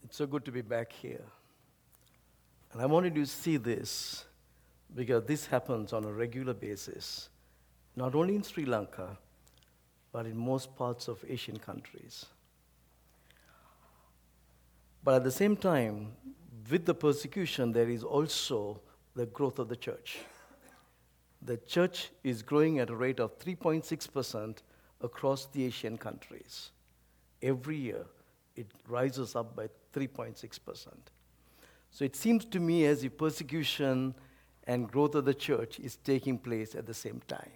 It's so good to be back here. And I wanted you to see this because this happens on a regular basis, not only in Sri Lanka, but in most parts of Asian countries. But at the same time, with the persecution, there is also the growth of the church. The church is growing at a rate of 3.6% across the Asian countries. Every year, it rises up by 3.6%. So it seems to me as if persecution and growth of the church is taking place at the same time.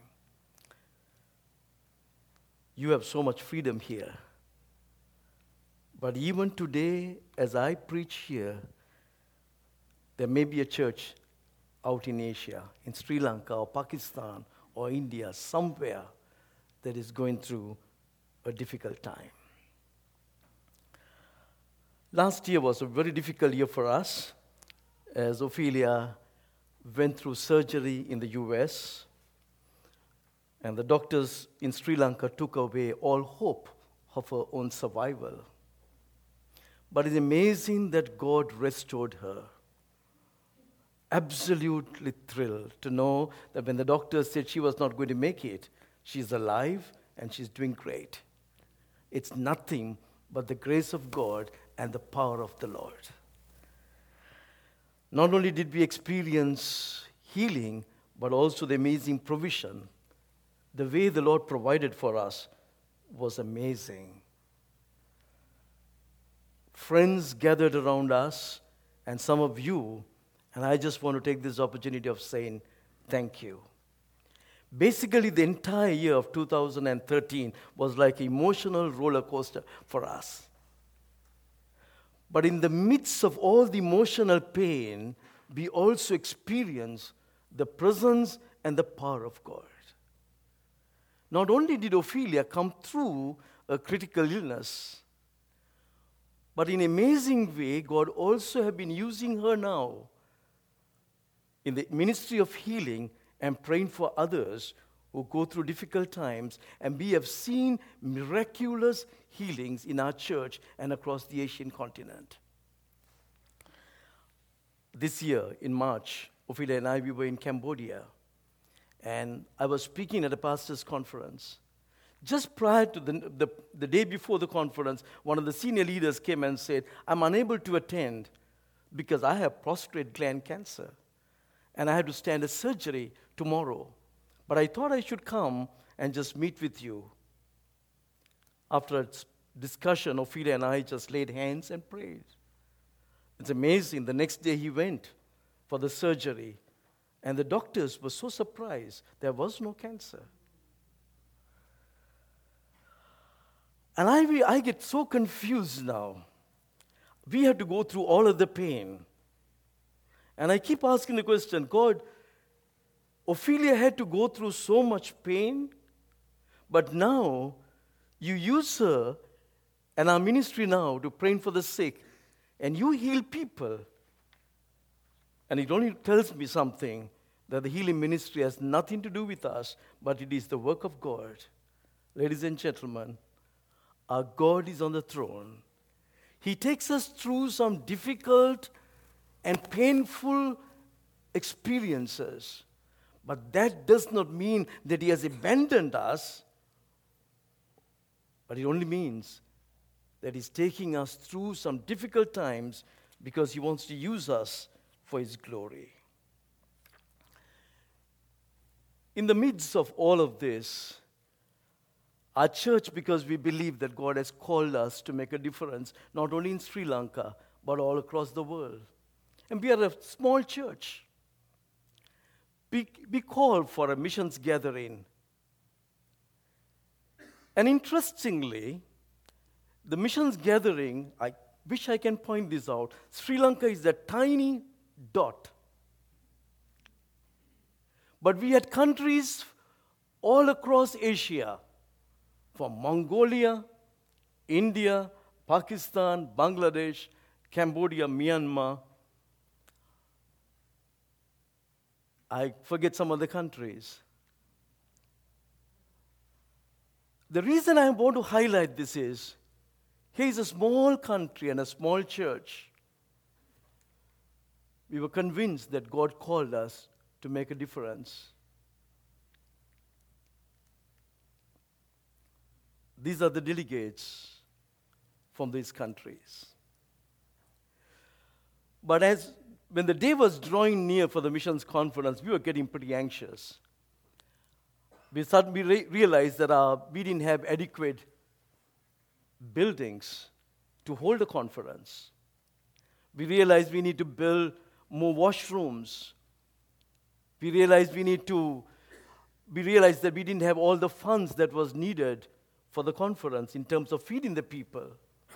You have so much freedom here. But even today, as I preach here, there may be a church out in Asia, in Sri Lanka or Pakistan or India, somewhere that is going through a difficult time. Last year was a very difficult year for us, as Ophelia went through surgery in the US, and the doctors in Sri Lanka took away all hope of her own survival. But it's amazing that God restored her. Absolutely thrilled to know that when the doctors said she was not going to make it, she's alive and she's doing great. It's nothing but the grace of God and the power of the Lord. Not only did we experience healing, but also the amazing provision. The way the Lord provided for us was amazing. Friends gathered around us, and some of you, and I just want to take this opportunity of saying thank you. Basically, the entire year of 2013 was like an emotional roller coaster for us. But in the midst of all the emotional pain, we also experience the presence and the power of God. Not only did Ophelia come through a critical illness, but in an amazing way, God also has been using her now in the ministry of healing and praying for others who go through difficult times. And we have seen miraculous healings in our church and across the Asian continent. This year, in March, Ophelia and I, we were in Cambodia. And I was speaking at a pastor's conference. Just prior to the day before the conference, one of the senior leaders came and said, I'm unable to attend because I have prostate gland cancer. And I had to stand a surgery tomorrow. But I thought I should come and just meet with you. After a discussion, Ophelia and I just laid hands and prayed. It's amazing. The next day he went for the surgery. And the doctors were so surprised. There was no cancer. And I get so confused now. We have to go through all of the pain. And I keep asking the question, God, Ophelia had to go through so much pain, but now you use her and our ministry now to praying for the sick, and you heal people. And it only tells me something, that the healing ministry has nothing to do with us, but it is the work of God. Ladies and gentlemen, our God is on the throne. He takes us through some difficult and painful experiences. But that does not mean that he has abandoned us, but it only means that he's taking us through some difficult times because he wants to use us for his glory. In the midst of all of this, our church, because we believe that God has called us to make a difference, not only in Sri Lanka, but all across the world. And we are a small church. We call for a missions gathering. And interestingly, the missions gathering, I wish I can point this out, Sri Lanka is a tiny dot. But we had countries all across Asia, from Mongolia, India, Pakistan, Bangladesh, Cambodia, Myanmar. I forget some of the countries. The reason I want to highlight this is, Here is a small country and a small church. We were convinced that God called us to make a difference. These are the delegates from these countries. But when the day was drawing near for the missions conference, we were getting pretty anxious. We suddenly realized that we didn't have adequate buildings to hold a conference. We realized we need to build more washrooms. We realized that we didn't have all the funds that was needed for the conference in terms of feeding the people.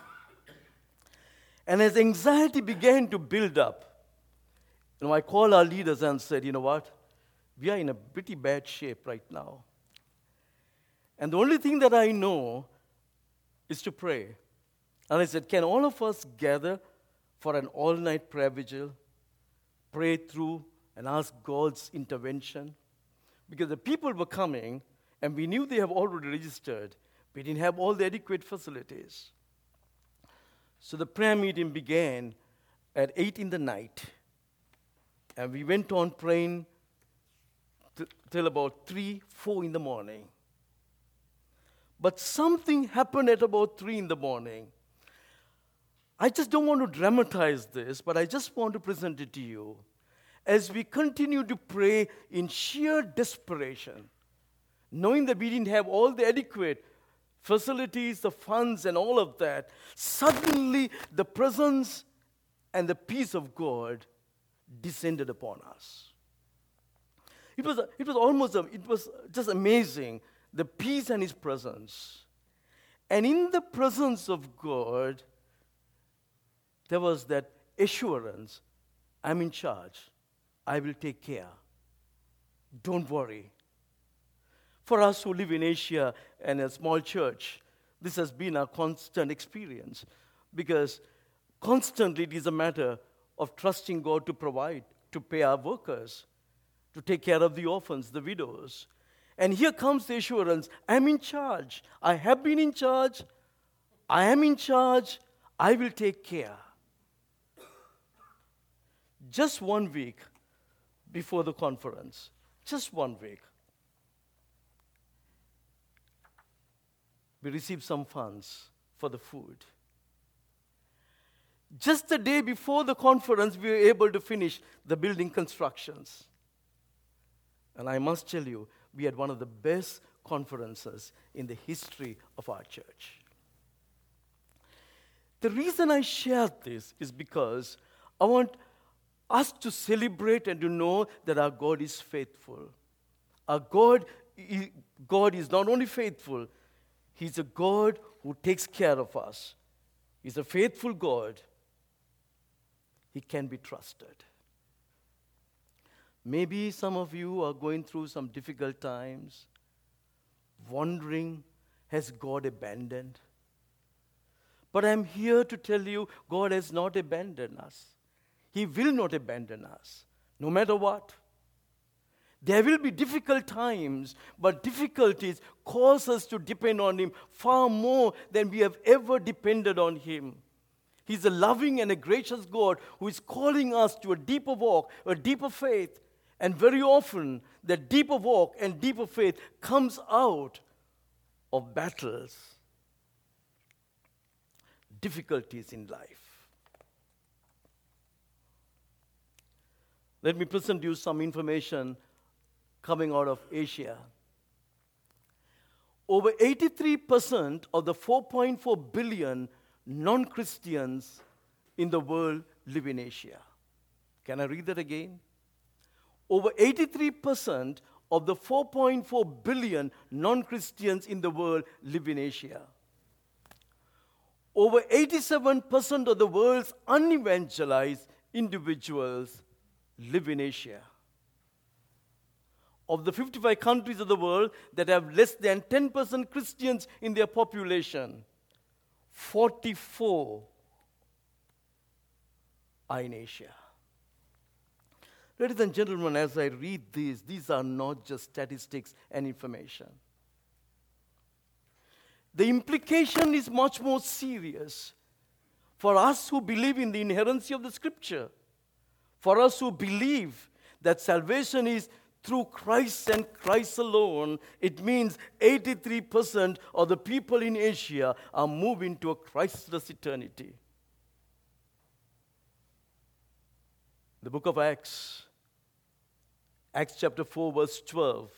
And as anxiety began to build up, I called our leaders and said, you know what? We are in a pretty bad shape right now. And the only thing that I know is to pray. And I said, can all of us gather for an all-night prayer vigil, pray through and ask God's intervention? Because the people were coming, and we knew they have already registered. We didn't have all the adequate facilities. So the prayer meeting began at 8 in the night. And we went on praying till about 3, 4 in the morning. But something happened at about 3 in the morning. I just don't want to dramatize this, but I just want to present it to you. As we continue to pray in sheer desperation, knowing that we didn't have all the adequate facilities, the funds, and all of that, suddenly the presence and the peace of God descended upon us. It was just amazing, the peace and His presence. And in the presence of God, there was that assurance, I'm in charge. I will take care. Don't worry. For us who live in Asia and a small church, this has been a constant experience because constantly it is a matter of trusting God to provide, to pay our workers, to take care of the orphans, the widows. And here comes the assurance, I'm in charge. I have been in charge. I am in charge. I will take care. Just 1 week before the conference, just 1 week, we received some funds for the food. Just the day before the conference, we were able to finish the building constructions. And I must tell you, we had one of the best conferences in the history of our church. The reason I shared this is because I want us to celebrate and to know that our God is faithful. Our God is not only faithful, He's a God who takes care of us. He's a faithful God. He can be trusted. Maybe some of you are going through some difficult times, wondering, has God abandoned? But I'm here to tell you, God has not abandoned us. He will not abandon us, no matter what. There will be difficult times, but difficulties cause us to depend on Him far more than we have ever depended on Him. He's a loving and a gracious God who is calling us to a deeper walk, a deeper faith. And very often, that deeper walk and deeper faith comes out of battles, difficulties in life. Let me present you some information coming out of Asia. Over 83% of the 4.4 billion non-Christians in the world live in Asia. Can I read that again? Over 83% of the 4.4 billion non-Christians in the world live in Asia. Over 87% of the world's unevangelized individuals live in Asia. Of the 55 countries of the world that have less than 10% Christians in their population, 44 are in Asia. Ladies and gentlemen, as I read these are not just statistics and information. the implication is much more serious. For us who believe in the inerrancy of the Scripture, for us who believe that salvation is through Christ and Christ alone, it means 83% of the people in Asia are moving to a Christless eternity. The book of Acts chapter 4, verse 12.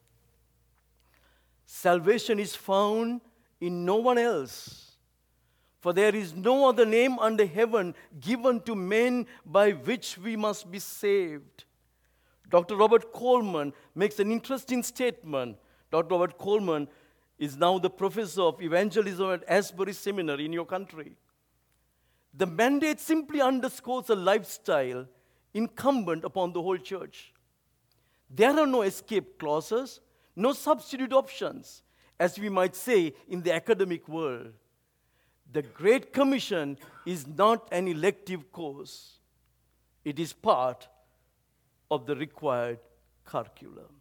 Salvation is found in no one else, for there is no other name under heaven given to men by which we must be saved. Dr. Robert Coleman makes an interesting statement. Dr. Robert Coleman is now the professor of evangelism at Asbury Seminary in your country. The mandate simply underscores a lifestyle incumbent upon the whole church. There are no escape clauses, no substitute options, as we might say in the academic world. The Great Commission is not an elective course. It is part of the required curriculum.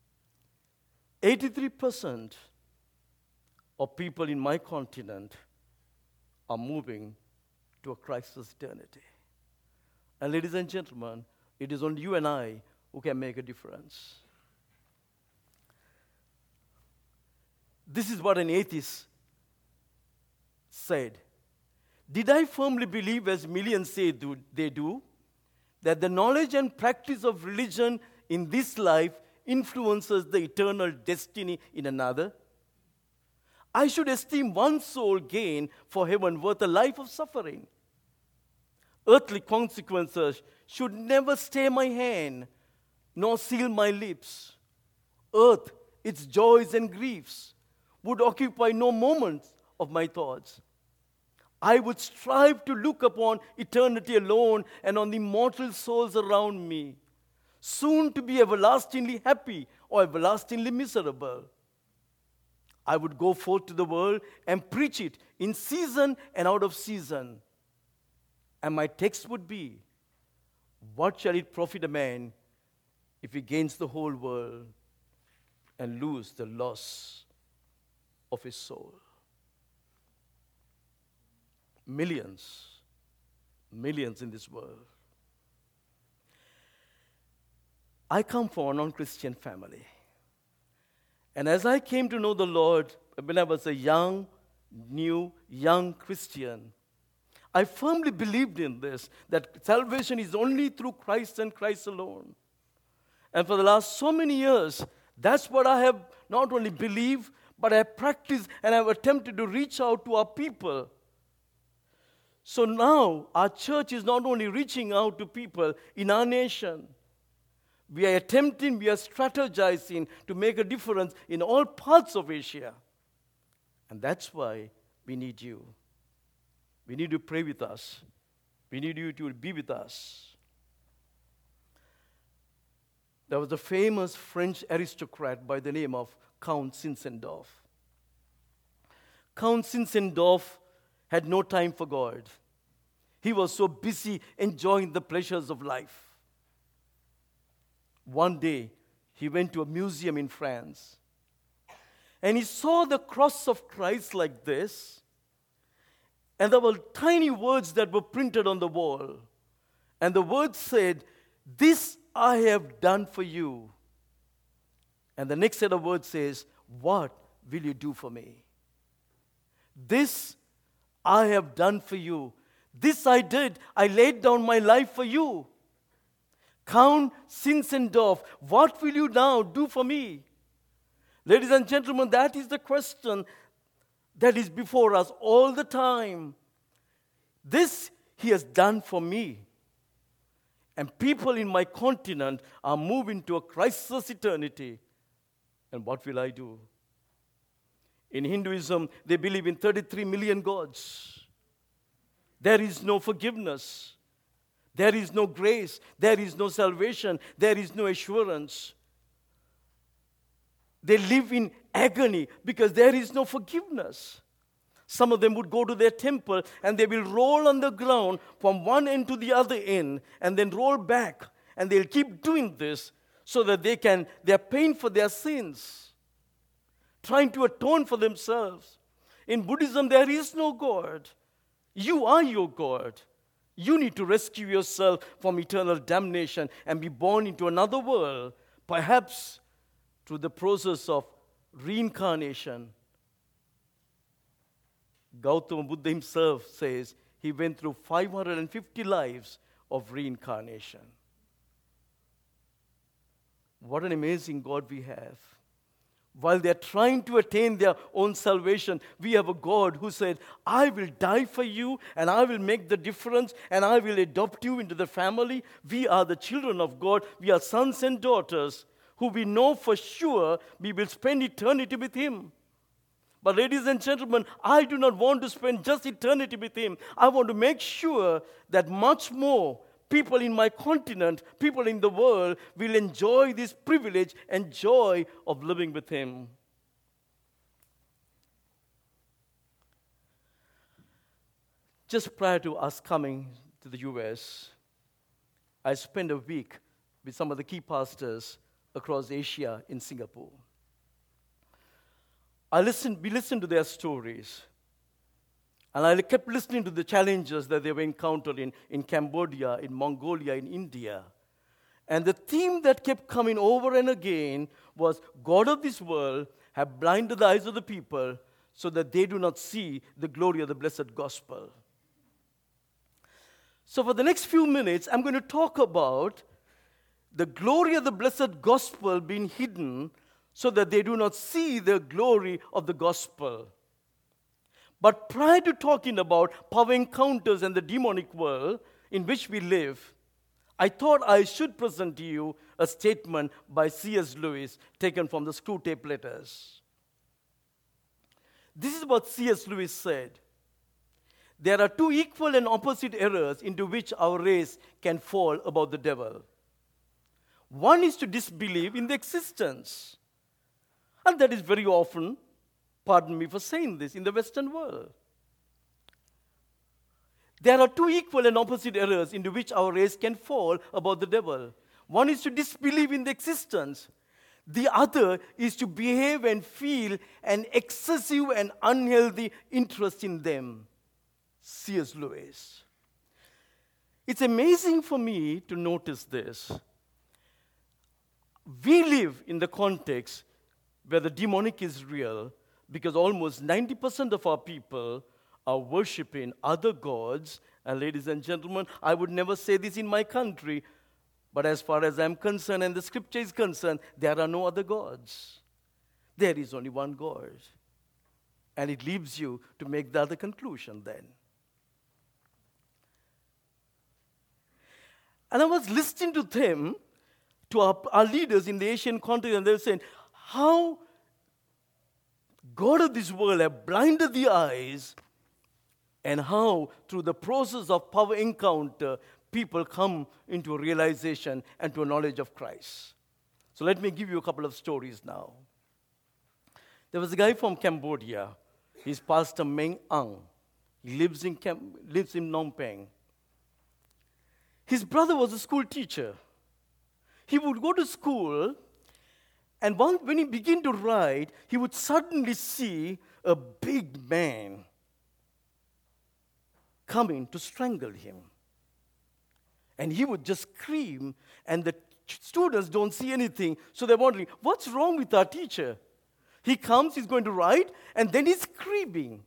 83% of people in my continent are moving to a Christless eternity. And ladies and gentlemen, it is only you and I who can make a difference. This is what an atheist said. Did I firmly believe, as millions say they do, that the knowledge and practice of religion in this life influences the eternal destiny in another? I should esteem one soul gain for heaven worth a life of suffering. Earthly consequences should never stay my hand, nor seal my lips. Earth, its joys and griefs, would occupy no moments of my thoughts. I would strive to look upon eternity alone and on the immortal souls around me, soon to be everlastingly happy or everlastingly miserable. I would go forth to the world and preach it in season and out of season. And my text would be, what shall it profit a man if he gains the whole world and lose the loss of his soul? Millions in this world. I come from a non-Christian family. And as I came to know the Lord when I was a young Christian, I firmly believed in this, that salvation is only through Christ and Christ alone. And for the last so many years, that's what I have not only believed, but I have practiced and I have attempted to reach out to our people. So now, our church is not only reaching out to people in our nation, we are strategizing to make a difference in all parts of Asia. And that's why we need you. We need you to pray with us. We need you to be with us. There was a famous French aristocrat by the name of Count Zinzendorf. Count Zinzendorf had no time for God. He was so busy enjoying the pleasures of life. One day, he went to a museum in France, and he saw the cross of Christ like this, and there were tiny words that were printed on the wall. And the words said, "This I have done for you." And the next set of words says, "What will you do for me?" This I have done for you. This I did. I laid down my life for you. Count Zinzendorf, what will you now do for me? Ladies and gentlemen, that is the question that is before us all the time. This he has done for me. And people in my continent are moving to a Christless eternity. And what will I do? In Hinduism, they believe in 33 million gods. There is no forgiveness. There is no grace. There is no salvation. There is no assurance. They live in agony because there is no forgiveness. Some of them would go to their temple and they will roll on the ground from one end to the other end and then roll back. And they'll keep doing this so that they are paying for their sins, trying to atone for themselves. In Buddhism, there is no God. You are your God. You need to rescue yourself from eternal damnation and be born into another world, perhaps through the process of reincarnation. Gautama Buddha himself says he went through 550 lives of reincarnation. What an amazing God we have. While they're trying to attain their own salvation, we have a God who said, I will die for you, and I will make the difference, and I will adopt you into the family. We are the children of God. We are sons and daughters who we know for sure we will spend eternity with Him. But ladies and gentlemen, I do not want to spend just eternity with Him. I want to make sure that much more people in my continent, people in the world, will enjoy this privilege and joy of living with Him. Just prior to us coming to the U.S., I spent a week with some of the key pastors across Asia in Singapore. We listened to their stories. And I kept listening to the challenges that they were encountered in Cambodia, in Mongolia, in India. And the theme that kept coming over and again was, God of this world have blinded the eyes of the people so that they do not see the glory of the blessed gospel. So for the next few minutes, I'm going to talk about the glory of the blessed gospel being hidden so that they do not see the glory of the gospel. But prior to talking about power encounters and the demonic world in which we live, I thought I should present to you a statement by C.S. Lewis taken from the Screwtape Letters. This is what C.S. Lewis said. There are two equal and opposite errors into which our race can fall about the devil. One is to disbelieve in the existence. And that is very often, pardon me for saying this, in the Western world. There are two equal and opposite errors into which our race can fall about the devil. One is to disbelieve in the existence. The other is to behave and feel an excessive and unhealthy interest in them. C.S. Lewis. It's amazing for me to notice this. We live in the context where the demonic is real, because almost 90% of our people are worshiping other gods. And ladies and gentlemen, I would never say this in my country, but as far as I'm concerned and the scripture is concerned, there are no other gods. There is only one God. And it leaves you to make the other conclusion then. And I was listening to them, to our leaders in the Asian continent, and they were saying, how God of this world have blinded the eyes, and how through the process of power encounter, people come into a realization and to a knowledge of Christ. So let me give you a couple of stories now. There was a guy from Cambodia. He's Pastor Meng Ang. He lives in Phnom Penh. His brother was a school teacher. He would go to school, and when he began to write, he would suddenly see a big man coming to strangle him. And he would just scream, and the students don't see anything, so they're wondering, what's wrong with our teacher? He comes, he's going to write, and then he's screaming.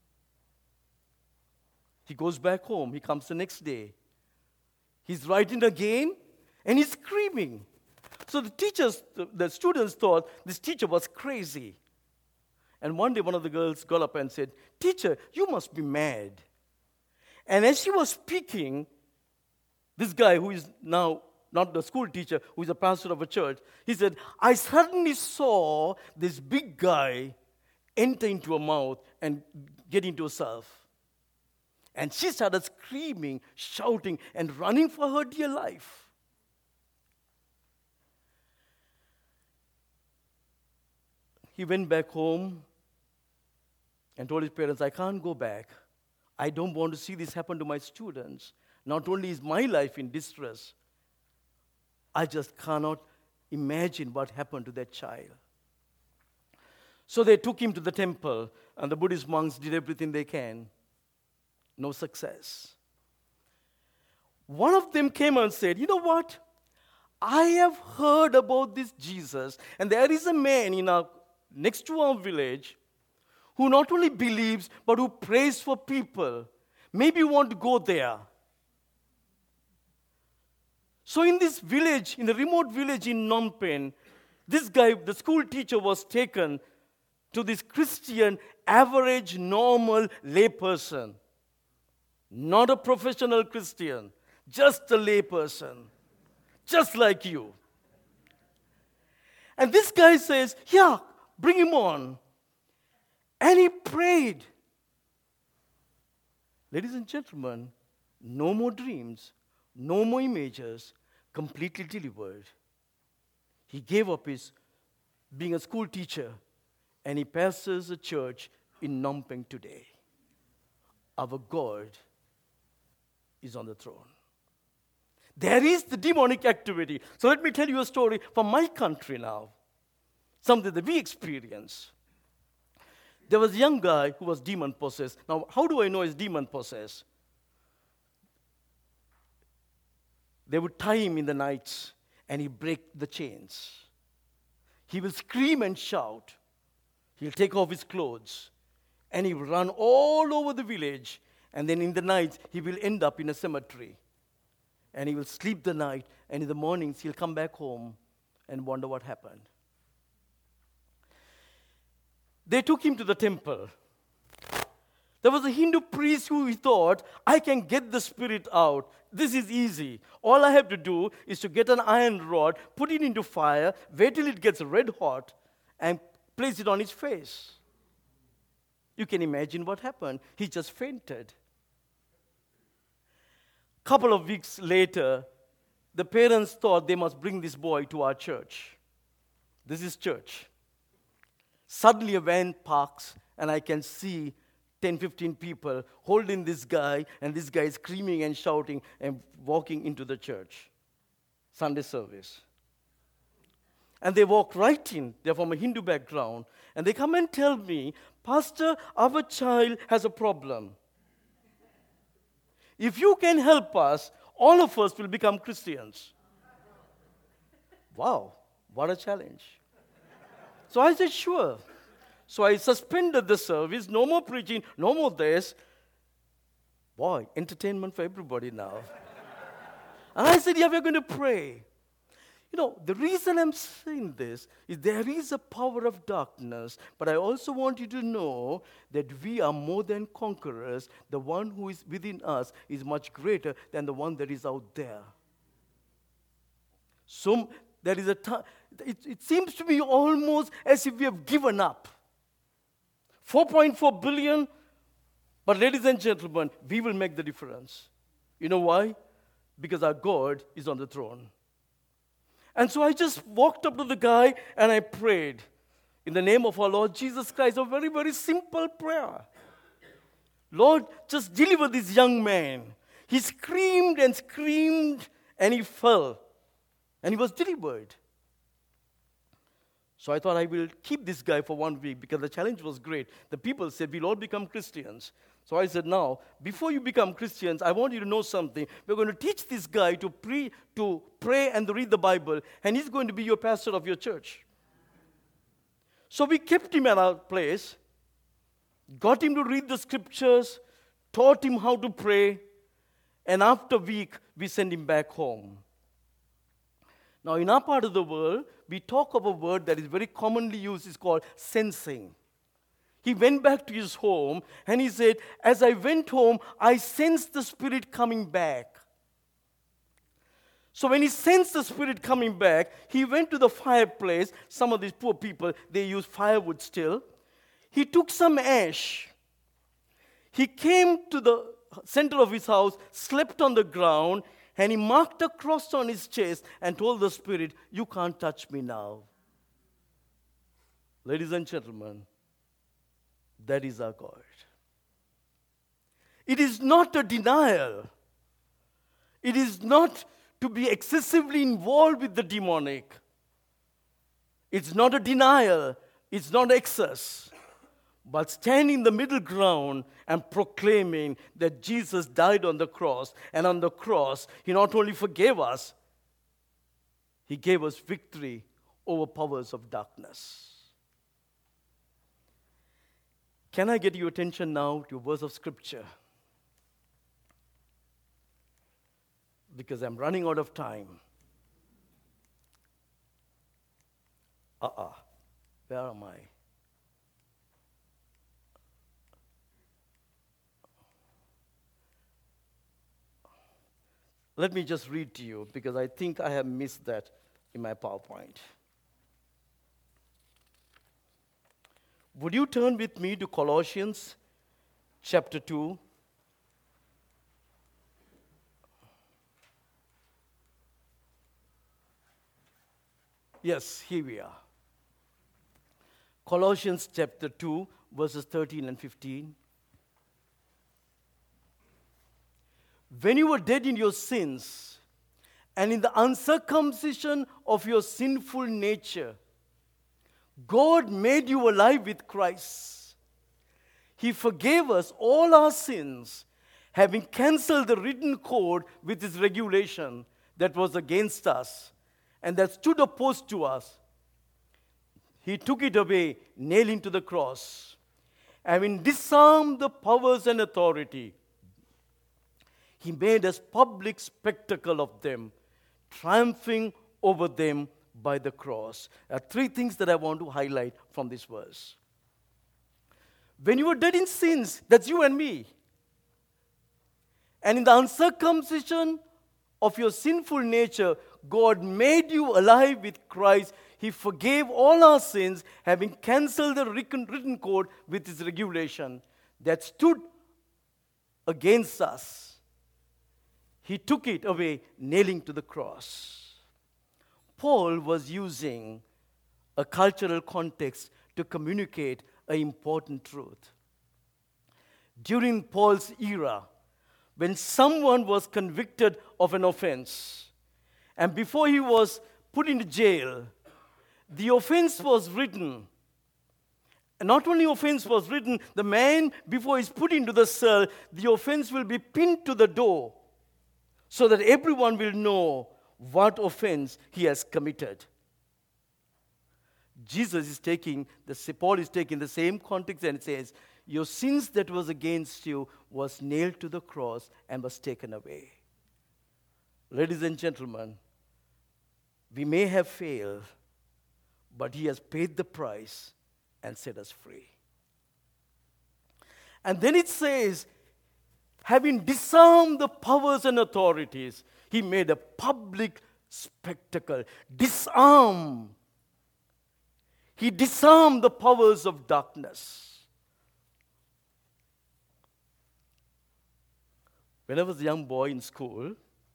He goes back home, he comes the next day. He's writing again, and he's screaming. So the students thought this teacher was crazy. And one day one of the girls got up and said, "Teacher, you must be mad." And as she was speaking, this guy who is now not the school teacher, who is a pastor of a church, he said, "I suddenly saw this big guy enter into her mouth and get into herself." And she started screaming, shouting, and running for her dear life. He went back home and told his parents, "I can't go back. I don't want to see this happen to my students. Not only is my life in distress, I just cannot imagine what happened to that child." So they took him to the temple, and the Buddhist monks did everything they can. No success. One of them came and said, "You know what? I have heard about this Jesus, and there is a man next to our village who not only believes, but who prays for people. Maybe you want to go there." So in this village, in the remote village in Phnom Penh, this guy, the school teacher, was taken to this Christian, average, normal layperson. Not a professional Christian, just a layperson, just like you. And this guy says, "Yeah, bring him on." And he prayed. Ladies and gentlemen, no more dreams, no more images, completely delivered. He gave up his being a school teacher, and he pastors a church in Phnom Penh today. Our God is on the throne. There is the demonic activity. So let me tell you a story from my country now, something that we experience. There was a young guy who was demon-possessed. Now, how do I know he's demon-possessed? They would tie him in the nights, and he'd break the chains. He will scream and shout. He'll take off his clothes, and he will run all over the village, and then in the night, he will end up in a cemetery. And he will sleep the night, and in the mornings, he'll come back home and wonder what happened. They took him to the temple. There was a Hindu priest who he thought, "I can get the spirit out. This is easy. All I have to do is to get an iron rod, put it into fire, wait till it gets red hot, and place it on his face." You can imagine what happened. He just fainted. Couple of weeks later, the parents thought they must bring this boy to our church. This is church. Suddenly a van parks, and I can see 10, 15 people holding this guy, and this guy is screaming and shouting and walking into the church. Sunday service. And they walk right in. They're from a Hindu background. And they come and tell me, "Pastor, our child has a problem. If you can help us, all of us will become Christians." Wow, what a challenge. So I said, "Sure." So I suspended the service, no more preaching, no more this. Boy, entertainment for everybody now. And I said, "Yeah, we're going to pray." The reason I'm saying this is there is a power of darkness, but I also want you to know that we are more than conquerors. The one who is within us is much greater than the one that is out there. So there is a time, it seems to me almost as if we have given up. 4.4 billion, but ladies and gentlemen, we will make the difference. You know why? Because our God is on the throne. And so I just walked up to the guy and I prayed. In the name of our Lord Jesus Christ, a very, very simple prayer. "Lord, just deliver this young man." He screamed and he fell. And he was delivered. So I thought I will keep this guy for 1 week because the challenge was great. The people said, "We'll all become Christians." So I said, "Now, before you become Christians, I want you to know something. We're going to teach this guy to pray and to read the Bible, and he's going to be your pastor of your church." So we kept him at our place, got him to read the scriptures, taught him how to pray, and after a week, we sent him back home. Now, in our part of the world, we talk of a word that is very commonly used. It's called sensing. He went back to his home, and he said, "As I went home, I sensed the Spirit coming back." So when he sensed the Spirit coming back, he went to the fireplace. Some of these poor people, they use firewood still. He took some ash. He came to the center of his house, slept on the ground, and he marked a cross on his chest and told the Spirit, "You can't touch me now." Ladies and gentlemen, that is our God. It is not a denial. It is not to be excessively involved with the demonic. It's not a denial. It's not excess, but standing in the middle ground and proclaiming that Jesus died on the cross, and on the cross, He not only forgave us, He gave us victory over powers of darkness. Can I get your attention now to a verse of Scripture? Because I'm running out of time. Where am I? Let me just read to you, because I think I have missed that in my PowerPoint. Would you turn with me to Colossians chapter 2? Yes, here we are. Colossians chapter 2, verses 13 and 15. When you were dead in your sins and in the uncircumcision of your sinful nature, God made you alive with Christ. He forgave us all our sins, having canceled the written code with His regulation that was against us and that stood opposed to us. He took it away, nailing to the cross. Having disarmed the powers and authority, He made a public spectacle of them, triumphing over them by the cross. There are three things that I want to highlight from this verse. When you were dead in sins, that's you and me, and in the uncircumcision of your sinful nature, God made you alive with Christ. He forgave all our sins, having canceled the written code with His regulation that stood against us. He took it away, nailing to the cross. Paul was using a cultural context to communicate an important truth. During Paul's era, when someone was convicted of an offense, and before he was put into jail, the offense was written. And not only offense was written, the man, before he's put into the cell, the offense will be pinned to the door so that everyone will know what offense he has committed. Paul is taking the same context and says, your sins that was against you was nailed to the cross and was taken away. Ladies and gentlemen, we may have failed, but He has paid the price and set us free. And then it says, having disarmed the powers and authorities, He made a public spectacle. Disarm. He disarmed the powers of darkness. When I was a young boy in school,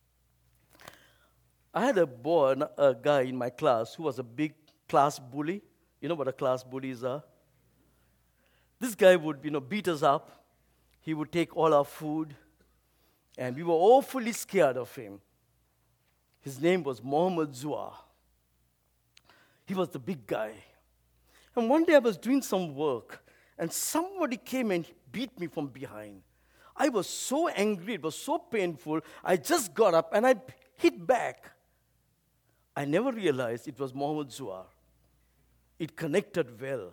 I had a guy in my class who was a big class bully. You know what a class bullies are? This guy would, beat us up. He would take all our food, and we were awfully scared of him. His name was Muhammad Zua. He was the big guy. And one day I was doing some work, and somebody came and beat me from behind. I was so angry, it was so painful, I just got up and I hit back. I never realized it was Muhammad Zua. It connected well.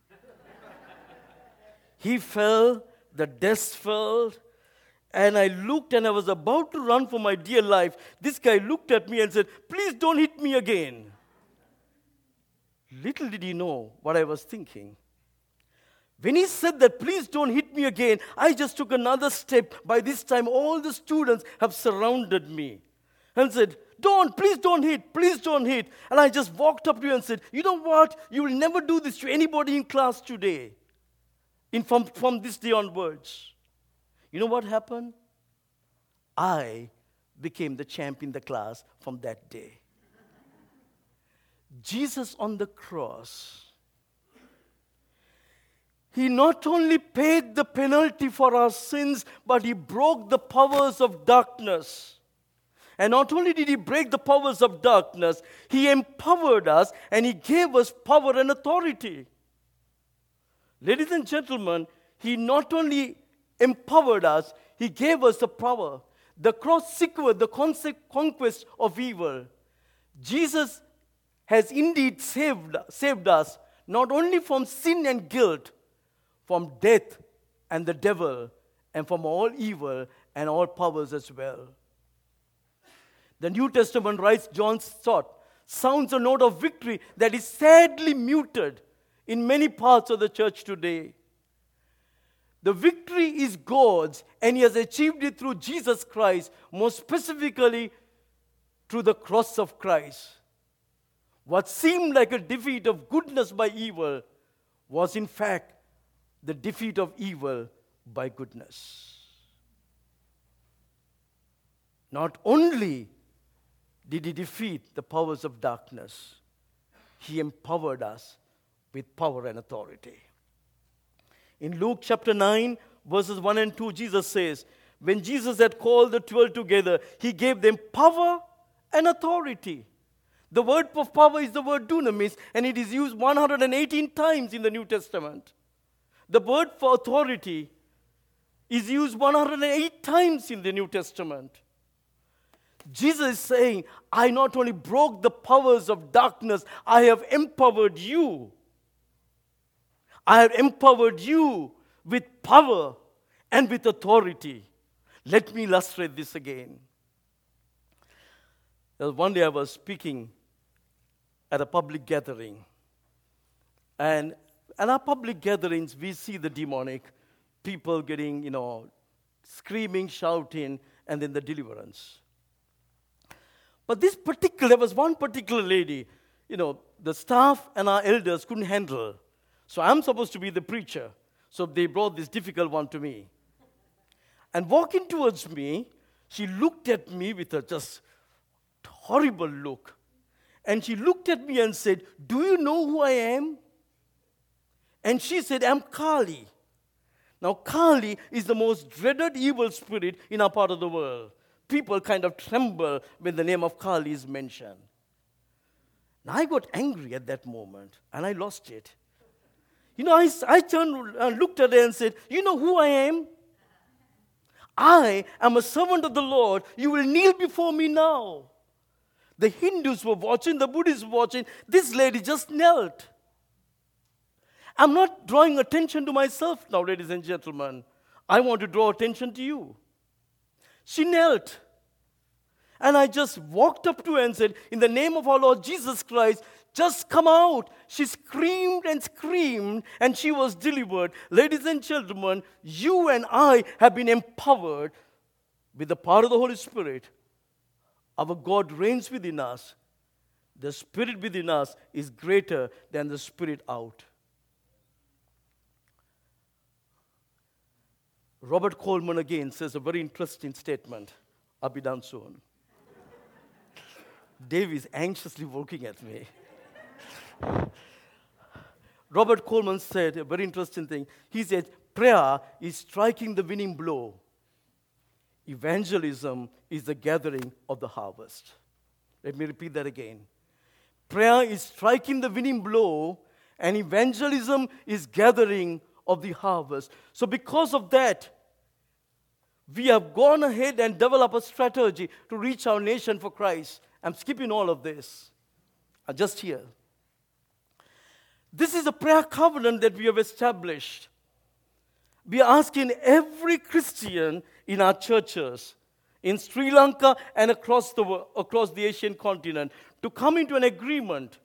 He fell, the desk fell, and I looked and I was about to run for my dear life. This guy looked at me and said, "Please don't hit me again." Little did he know what I was thinking. When he said that, "Please don't hit me again," I just took another step. By this time, all the students have surrounded me and said, please don't hit, please don't hit. And I just walked up to you and said, "You know what? You will never do this to anybody in class today, from this day onwards." You know what happened? I became the champ in the class from that day. Jesus on the cross, He not only paid the penalty for our sins, but He broke the powers of darkness. And not only did He break the powers of darkness, He empowered us and He gave us power and authority. Ladies and gentlemen, He not only empowered us, He gave us the power. The cross secured the conquest of evil. Jesus has indeed saved us, not only from sin and guilt, from death and the devil, and from all evil and all powers as well. The New Testament writes John's thought, sounds a note of victory that is sadly muted in many parts of the church today. The victory is God's, and He has achieved it through Jesus Christ, more specifically through the cross of Christ. What seemed like a defeat of goodness by evil was in fact the defeat of evil by goodness. Not only did He defeat the powers of darkness, He empowered us with power and authority. In Luke chapter 9, verses 1 and 2, Jesus says, when Jesus had called the 12 together, He gave them power and authority. The word for power is the word dunamis, and it is used 118 times in the New Testament. The word for authority is used 108 times in the New Testament. Jesus is saying, I not only broke the powers of darkness, I have empowered you. I have empowered you with power and with authority. Let me illustrate this again. One day I was speaking at a public gathering. And at our public gatherings, we see the demonic, people getting, screaming, shouting, and then the deliverance. But there was one particular lady, the staff and our elders couldn't handle. So I'm supposed to be the preacher. So they brought this difficult one to me. And walking towards me, she looked at me with a just horrible look. And she looked at me and said, do you know who I am? And she said, I'm Kali. Now, Kali is the most dreaded evil spirit in our part of the world. People kind of tremble when the name of Kali is mentioned. Now, I got angry at that moment, and I lost it. I turned and looked at her and said, you know who I am? I am a servant of the Lord. You will kneel before me now. The Hindus were watching, the Buddhists were watching. This lady just knelt. I'm not drawing attention to myself now, ladies and gentlemen. I want to draw attention to you. She knelt. And I just walked up to her and said, in the name of our Lord Jesus Christ, just come out. She screamed, and she was delivered. Ladies and gentlemen, you and I have been empowered with the power of the Holy Spirit. Our God reigns within us. The Spirit within us is greater than the spirit out. Robert Coleman again says a very interesting statement. I'll be done soon. Dave is anxiously looking at me. Robert Coleman said a very interesting thing. He said, prayer is striking the winning blow. Evangelism is the gathering of the harvest. Let me repeat that again. Prayer is striking the winning blow, and evangelism is gathering of the harvest. So because of that, we have gone ahead and developed a strategy to reach our nation for Christ. I'm skipping all of this. Just here. This is a prayer covenant that we have established. We are asking every Christian in our churches, in Sri Lanka and across the Asian continent, to come into an agreement.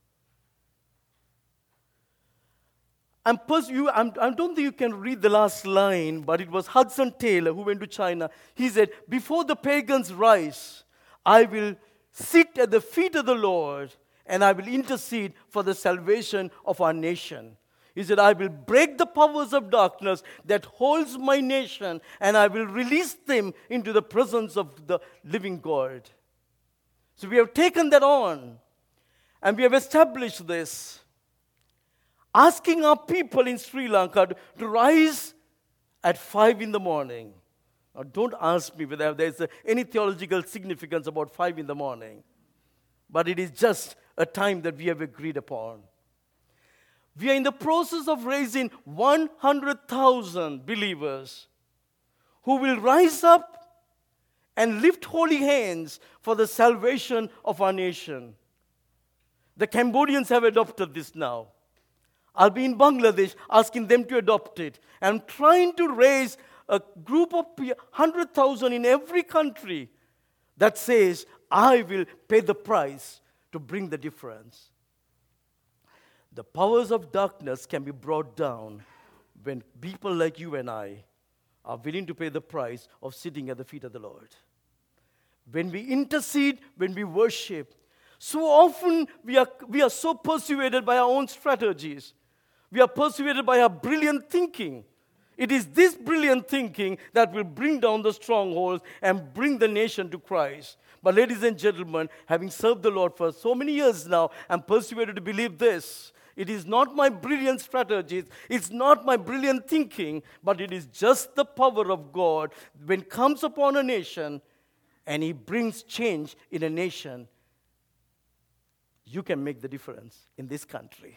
I don't think you can read the last line, but it was Hudson Taylor who went to China. He said, before the pagans rise, I will sit at the feet of the Lord, and I will intercede for the salvation of our nation. He said, I will break the powers of darkness that holds my nation, and I will release them into the presence of the living God. So we have taken that on, and we have established this, asking our people in Sri Lanka to rise at 5 in the morning. Now, don't ask me whether there is any theological significance about 5 in the morning, but it is just a time that we have agreed upon. We are in the process of raising 100,000 believers who will rise up and lift holy hands for the salvation of our nation. The Cambodians have adopted this now. I'll be in Bangladesh asking them to adopt it. I'm trying to raise a group of 100,000 in every country that says, I will pay the price to bring the difference. The powers of darkness can be brought down when people like you and I are willing to pay the price of sitting at the feet of the Lord. When we intercede, when we worship, so often we are so persuaded by our own strategies. We are persuaded by our brilliant thinking. It is this brilliant thinking that will bring down the strongholds and bring the nation to Christ. But ladies and gentlemen, having served the Lord for so many years now, I'm persuaded to believe this. It is not my brilliant strategies, it's not my brilliant thinking, but it is just the power of God when it comes upon a nation and He brings change in a nation. You can make the difference in this country.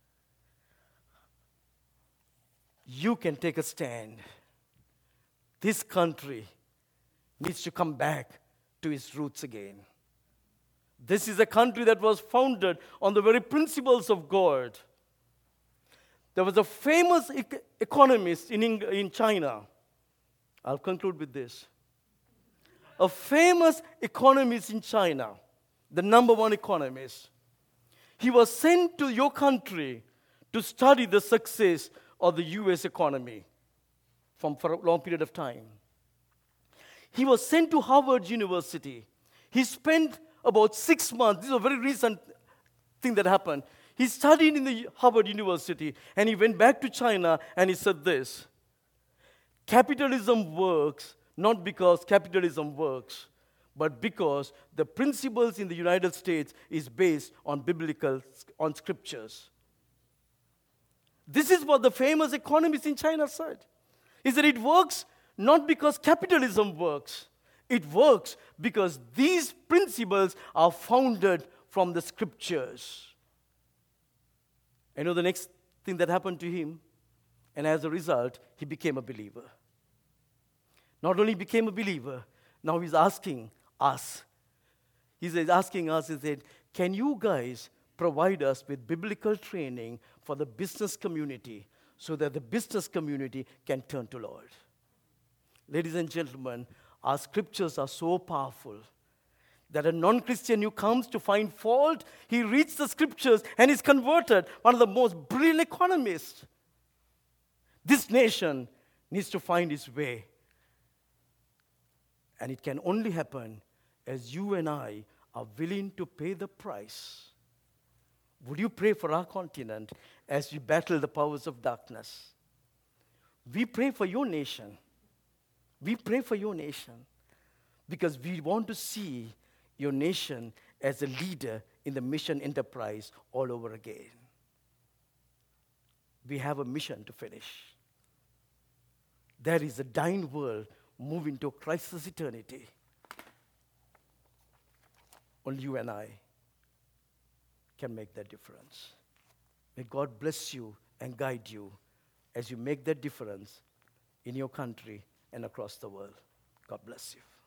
You can take a stand. This country needs to come back to its roots again. This is a country that was founded on the very principles of God. There was a famous economist in China. I'll conclude with this. A famous economist in China, the number one economist, he was sent to your country to study the success of the US economy for a long period of time. He was sent to Harvard University. He spent about 6 months. This is a very recent thing that happened. He studied in the Harvard University, and he went back to China, and he said this: capitalism works not because capitalism works, but because the principles in the United States is based on on scriptures. This is what the famous economist in China said. He said it works not because capitalism works. It works because these principles are founded from the scriptures. You know the next thing that happened to him? And as a result, he became a believer. Not only became a believer, now he's asking us. He said, can you guys provide us with biblical training for the business community so that the business community can turn to Lord? Ladies and gentlemen, our scriptures are so powerful that a non-Christian who comes to find fault, he reads the scriptures and is converted. One of the most brilliant economists. This nation needs to find its way. And it can only happen as you and I are willing to pay the price. Would you pray for our continent as we battle the powers of darkness? We pray for your nation. We pray for your nation because we want to see your nation as a leader in the mission enterprise all over again. We have a mission to finish. There is a dying world moving to Christ's eternity. Only you and I can make that difference. May God bless you and guide you as you make that difference in your country and across the world. God bless you.